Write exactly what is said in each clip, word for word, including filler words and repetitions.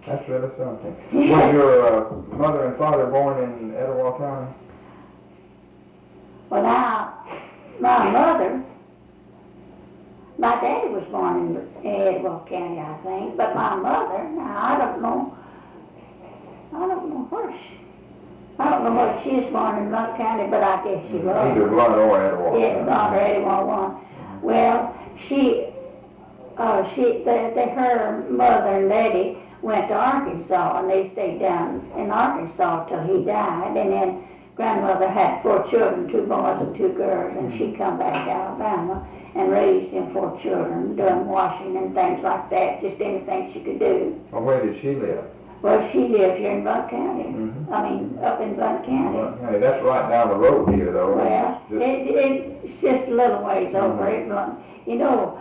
That's really something. Was your uh, mother and father born in Etowah County? Well, now, my mother, my daddy was born in Etowah County, I think, but my mother, now, I don't know, I don't know where she, I don't know whether she was born in Blount County, but I guess she was. Either Blount or Etowah. Yeah, Blount or Etowah one. Well, she, uh, she, the, the, her mother and daddy went to Arkansas, and they stayed down in Arkansas till he died, and then grandmother had four children, two boys and two girls, and she come back to Alabama and raised them four children, doing washing and things like that, just anything she could do. Well, where did she live? Well, she lived here in Blount County. Mm-hmm. I mean, up in Blount County. Blount County. That's right down the road here, though. Well, just... it, it's just a little ways over mm-hmm. it, Blount. You know,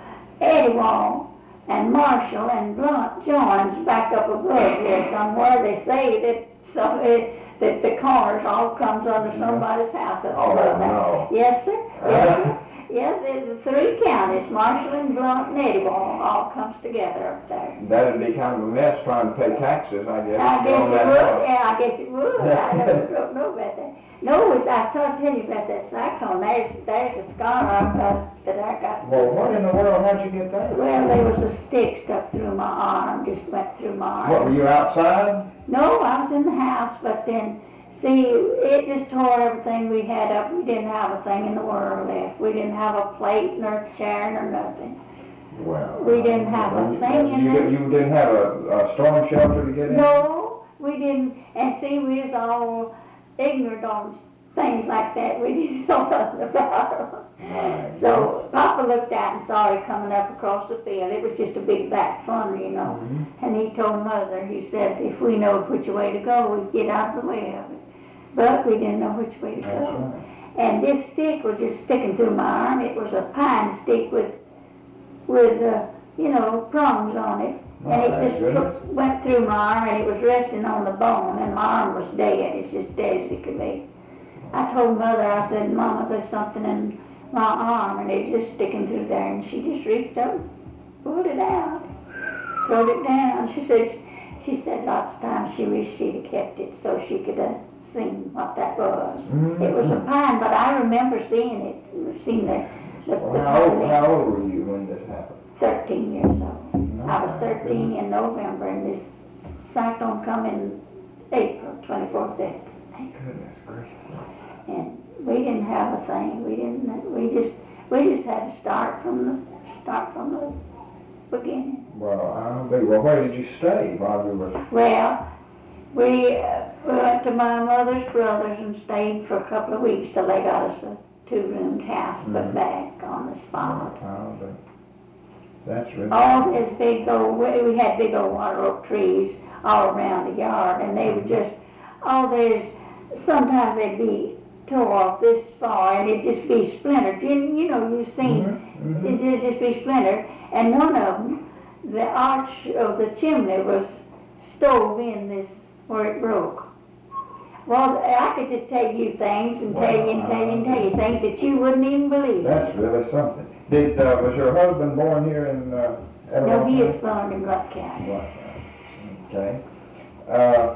Etowah and Marshall and Blount joins back up above here somewhere. They say that some, it, that the corners all comes under somebody's house up oh, above no. that. Yes, sir. Yes, sir. Yes, the three counties, Marshall and Blount and Etowah, all comes together up there. That'd be kind of a mess trying to pay taxes, I guess. I guess it would. House. Yeah, I guess it would. I don't, don't know about that. No, I started telling you about that cyclone. There's, there's a scar I got, that I got. Well, what in the world? How'd you get that? Well, there was a stick stuck through my arm, just went through my arm. What, were you outside? No, I was in the house, but then, see, it just tore everything we had up. We didn't have a thing in the world left. We didn't have a plate nor a chair nor nothing. Well, we didn't have well, a thing you, in you, there. You didn't have a, a storm shelter to get in? No, we didn't. And see, we was all ignorant on things like that. We didn't know nothing about them. Right. So Papa looked out and saw it coming up across the field. It was just a big back funnel, you know. Mm-hmm. And he told Mother, he said, if we know which way to go, we'd get out of the way of it. But we didn't know which way to That's go. Right. And this stick was just sticking through my arm. It was a pine stick with, with uh, you know, prongs on it. Oh, and it just goodness. went through my arm, and it was resting on the bone, and my arm was dead. It's just dead as it could be. I told Mother, I said, Mama, there's something in my arm, and it's just sticking through there. And she just reached up, pulled it out, throwed it down. She said, she said lots of times she wished she'd have kept it so she could have seen what that was. Mm-hmm. It was a pine, but I remember seeing it, seeing the, the, well, the how, old, how old were you when this happened? thirteen years old. No, I was thirteen in November, and this cyclone come in April, twenty-fourth April. Goodness gracious. And we didn't have a thing. We didn't. We just. We just had to start from the start from the beginning. Well, I'll be. Well, where did you stay while you were? Well, we, uh, we went to my mother's brothers and stayed for a couple of weeks till they got us a two-roomed house mm-hmm. put back on the spot. Oh, I'll be. That's really. All this big old. We had big old water oak trees all around the yard, and they were just. Oh, there's. Sometimes they'd be tore off this far, and it'd just be splintered. You, you know, you've seen mm-hmm, mm-hmm. it'd just be splintered. And one of them, the arch of the chimney was stove in this where it broke. Well, I could just tell you things and wow. tell you and tell you and tell you things that you wouldn't even believe. That's really something. Did uh, was your husband born here in uh, No, he is born in Blount County. Blount County. Okay. Uh,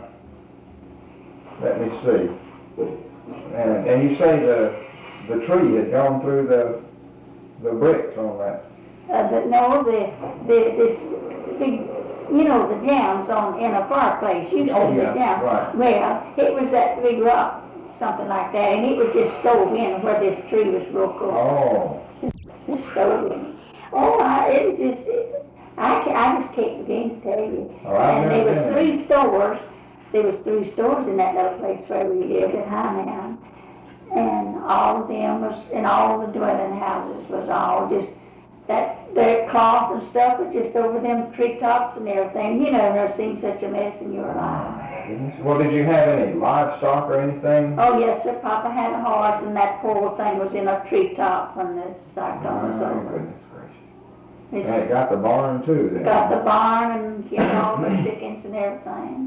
let me see. And, and you say the the tree had gone through the the bricks on that. Uh, the, no, the the this big, you know, the jams on in a fireplace. You oh, see yeah, the jam. Right. Well, it was that big rock, something like that, and it was just stove in where this tree was broke off. Oh. Just stove in. Oh, I, it was just. It, I can, I just can't begin to tell you. Oh, and there was three stores. There was three stores in that little place where we lived at Hightown, and all of them was, and all the dwelling houses was all just that their cloth and stuff was just over them treetops and everything. You never seen such a mess in your life. Well, did you have any livestock or anything? Oh yes, sir. Papa had a horse, and that poor thing was in a treetop when the cyclone was oh, over. Goodness gracious! And it got the barn too. Then. Got the barn and you know all the chickens and everything.